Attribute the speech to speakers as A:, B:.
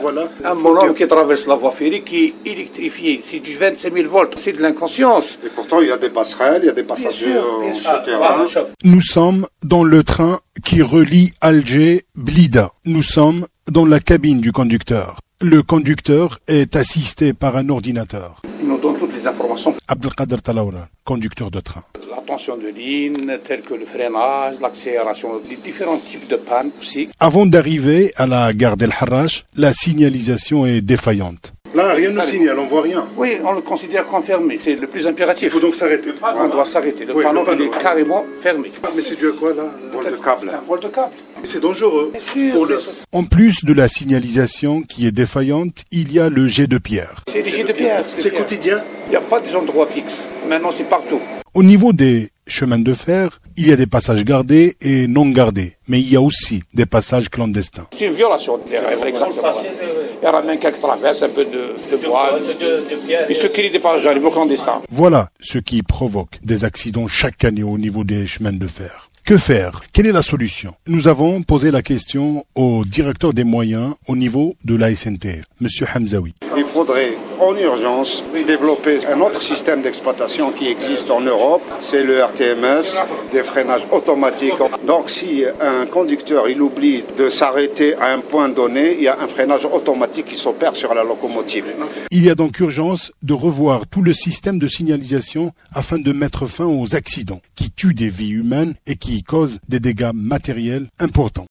A: voilà.
B: Un bonhomme qui traverse la voie ferrée qui est électrifié. C'est du 25 000 volts. C'est de l'inconscience.
A: Et pourtant, il y a des passerelles, il y a des passagers sur terrain.
C: Nous sommes dans le train qui relie Alger-Blida. Nous sommes dans la cabine du conducteur. Le conducteur est assisté par un ordinateur.
B: Il nous donne toutes les informations.
C: Abdelkader Talaoura, conducteur de train.
B: La tension de ligne, telle que le freinage, l'accélération, les différents types de pannes aussi.
C: Avant d'arriver à la gare d'El Harrach, la signalisation est défaillante.
A: Là, rien ne signale, on voit rien.
B: Oui, on le considère comme fermé. C'est le plus impératif.
A: Il faut donc s'arrêter.
B: On doit s'arrêter. Le
A: Oui,
B: panneau,
A: le panneau,
B: il est carrément fermé.
A: Mais c'est dû à quoi, là? Vol de câble.
B: C'est un vol de câble.
A: C'est dangereux.
B: Bien sûr.
C: En plus de la signalisation qui est défaillante, il y a le jet de pierre.
B: C'est les jets de pierre.
A: C'est quotidien.
B: Il n'y a pas des endroits fixes. Maintenant, c'est partout.
C: Au niveau des chemins de fer, il y a des passages gardés et non gardés, mais il y a aussi des passages clandestins.
B: C'est une violation des règles, exactement. Il y a même quelques traverses, un peu de bois, et ceux qui dépassent les animaux clandestins.
C: Voilà ce qui provoque des accidents chaque année au niveau des chemins de fer. Que faire? Quelle est la solution? Nous avons posé la question au directeur des moyens au niveau de la SNTF, Monsieur Hamzaoui.
A: Il faudrait en urgence développer un autre système d'exploitation qui existe en Europe, c'est le RTMS, des freinages automatiques. Donc si un conducteur il oublie de s'arrêter à un point donné, il y a un freinage automatique qui s'opère sur la locomotive.
C: Il y a donc urgence de revoir tout le système de signalisation afin de mettre fin aux accidents qui tuent des vies humaines et qui causent des dégâts matériels importants.